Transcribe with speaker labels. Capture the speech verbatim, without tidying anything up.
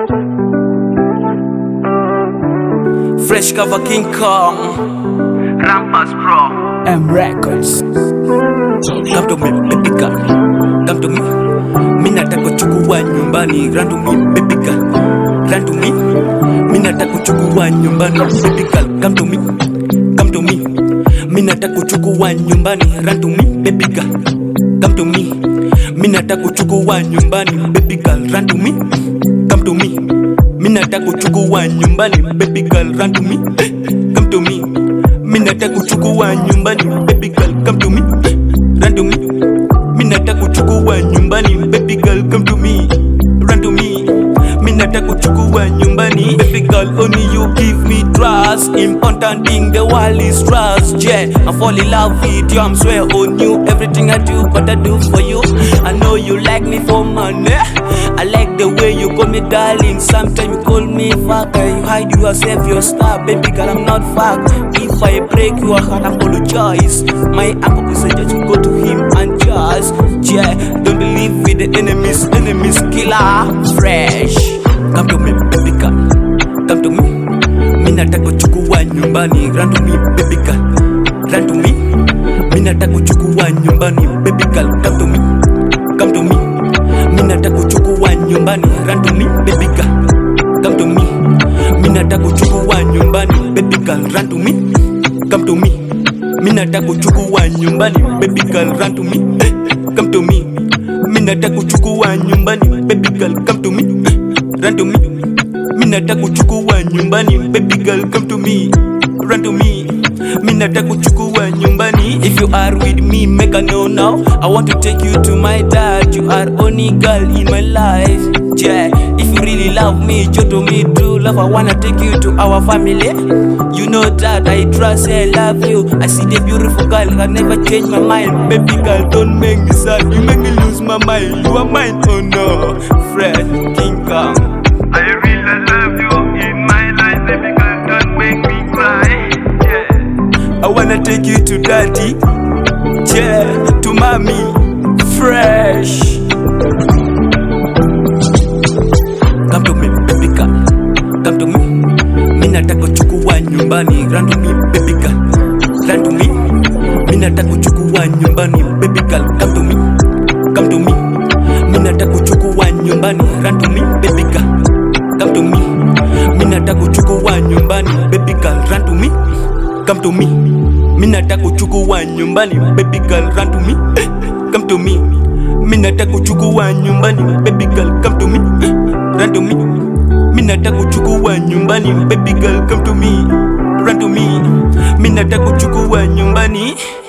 Speaker 1: Fresh cover King Kong,
Speaker 2: Rampas Pro,
Speaker 1: M Records. Come to me, baby girl. Come to me. Mina nataka kuchukua nyumbani. Run to me, baby girl. Run to me. Mina nataka kuchukua nyumbani, baby girl. Come to me. Come to me. Mina nataka kuchukua nyumbani. Run to me, baby girl. Come to me. Mina nataka kuchukua nyumbani, baby girl. Run to me. Come to me. Mina nataka kuchukua nyumbani, baby girl. Run to me. Come to me. Mina nataka kuchukua nyumbani, baby girl. Come to me. Run to me. Mina nataka kuchukua nyumbani, baby girl. Come to me. Run to me. Mina nataka kuchukua nyumbani, baby girl. Only you give me trust. Important thing, the world is trust. Yeah, I fall in love with you. I'm swear on you. Everything I do, what I do for you. I know you like me for money. I like the way you call me darling. Sometimes you call me fucker. You hide yourself, your star, baby girl. I'm not fuck. If I break your heart, I apologize. My uncle is a judge, you go to him and just yeah. Don't believe with the enemies, enemies killer. Fresh, come to me, baby girl. Come to me. Mina nataka kuchukua nyumbani. Run to me, baby girl. Run to me. Mina nataka kuchukua nyumbani, baby girl. Come to me. Come to me. Mina nataka kuchukua nyumbani. Run to me, baby girl. Come to me. Mina nataka kuchukua nyumbani, baby girl. Run to me. Come to me. Mina nataka kuchukua nyumbani, baby girl. Run to me. Come to me. Mina nataka kuchukua nyumbani, baby girl. Come to me. Run to me. Mina nataka kuchukua nyumbani, baby girl. Come to me. Run to me. Mina nataka kuchukua nyumbani. If you are with me, make a know now. I want to take you to my dad. You are only girl in my life. Yeah, if you really love me, you to me true love. I wanna take you to our family. You know that I trust, I love you. I see the beautiful girl, I never change my mind. Baby girl, don't make me sad. You make me lose my mind. You are mine, oh no. Fred, King Kong.
Speaker 2: I really love you in my life, baby girl. Don't make me cry. Yeah,
Speaker 1: I wanna take you to daddy. Yeah, to mommy. Fresh. Come to me, baby girl. Come to me. Mina nataka kuchukua nyumbani. Run to me, baby girl. Run to me. Mina nataka kuchukua nyumbani, baby girl. Come to me. Come to me. Mina nataka kuchukua nyumbani. Run to me, baby girl. Come to me. Mina nataka kuchukua nyumbani, baby girl. Run to me. Come to me. Mina nataka kuchukua nyumbani, baby girl. Run to me. Come to me. Mina nataka kuchukua nyumbani, baby girl. Come to me. Run to me. Mina nataka kuchukua nyumbani, baby girl. Come to me. Run to me. Mina nataka kuchukua nyumbani.